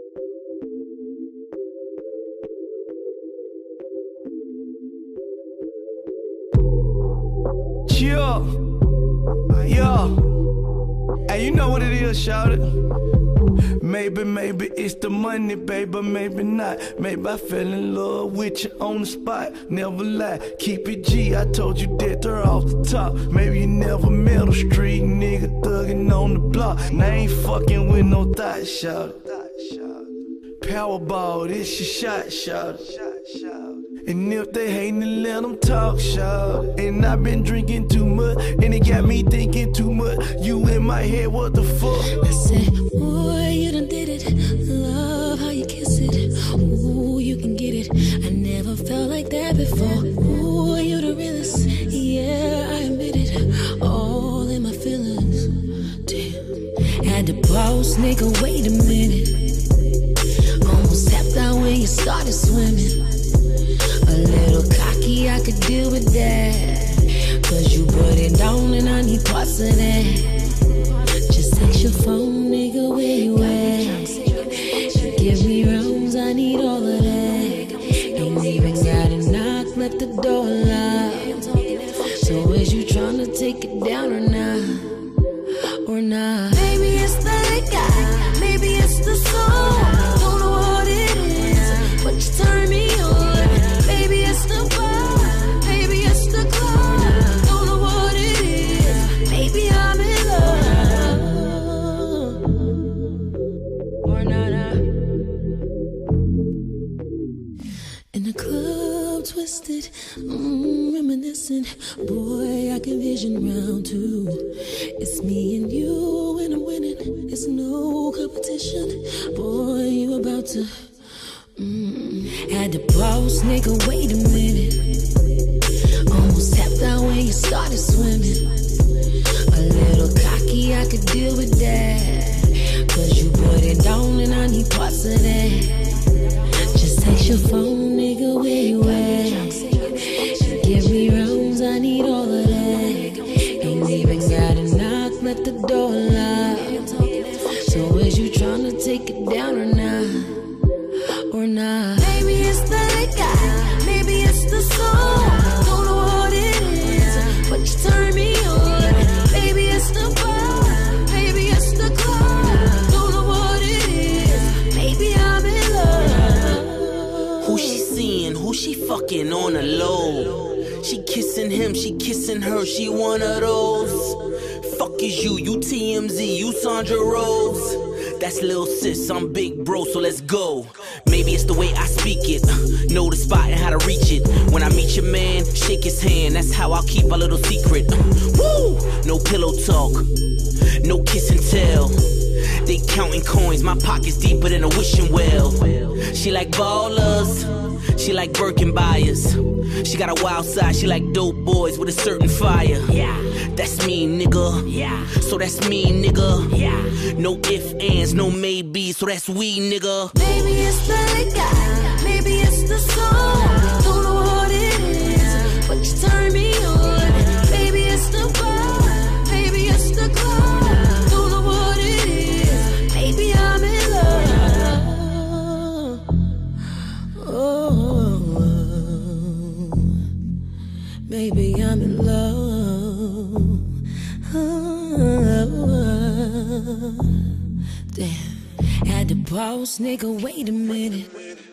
Yeah, yeah. Hey, you know what it is, shout it. Maybe it's the money, baby, maybe not. Maybe I fell in love with you on the spot. Never lie, keep it G, I told you that they're off the top. Maybe you never met a street nigga thuggin' on the block. And I ain't fucking with no thought, shout it. Powerball, this your shot, shout it. And if they hatin', then let them talk, shout. And I've been drinking too much, and it got me thinking too much. You in my head, what the fuck? I said, boy, you done did it. Love how you kiss it. Ooh, you can get it. I never felt like that before. Ooh, you the realest. Yeah, I admit it. All in my feelings. Damn. Had to pause, nigga, wait a minute. Almost tapped out when you started swimming. A little cocky, I could deal with that. Cause you put it down and I need parts of that. Just text your phone, nigga, where you at? Give me rounds, I need all of that. Ain't even gotta knock, let the door lock. So is you tryna take it down or not? Or not? Maybe it's the liquor, maybe it's the soul. Don't know what it is, but you turn me on. Maybe it's the bar, maybe it's the club. Don't know what it is, maybe I'm in love. Or not, in the club, twisted, reminiscent. Boy, I can vision round two. It's me and you, and I'm winning. It's no competition. Boy, you about to had to pause, nigga, wait a minute. Almost tapped out when you started swimming. A little cocky, I could deal with that. Cause you put it down and I need parts of that. Just text your phone, nigga, where you at? Give me rounds, I need all of that. Ain't even gotta knock, let the door lock. So is you tryna take it down or not? Or not? Maybe it's the liquor, maybe it's the soul. Don't know what it is, but you turn me on. Maybe it's the bar, maybe it's the club. Don't know what it is, maybe I'm in love. Who she seeing, who she fucking on the low? She kissing him, she kissing her, she one of those. Fuck is you TMZ, you Sandra Rose. That's lil' sis, I'm big bro, so let's go. Maybe it's the way I speak it, know the spot and how to reach it. When I meet your man, shake his hand, that's how I'll keep our little secret. Woo! No pillow talk, no kiss and tell. They counting coins, my pocket's deeper than a wishing well. She like ballers, she like Birkin buyers. She got a wild side, she like dope boys with a certain fire. Yeah, that's me, nigga. Yeah, so that's me, nigga. Yeah, no ifs, ands, no maybes, so that's we, nigga. Maybe it's the liquor, maybe it's the soul. Don't know what it is, but you turn me on. Maybe it's the bar, maybe it's the club. Don't know what it is, maybe I'm in love. Oh, maybe I'm in love. Damn, had to pause, nigga, wait a minute.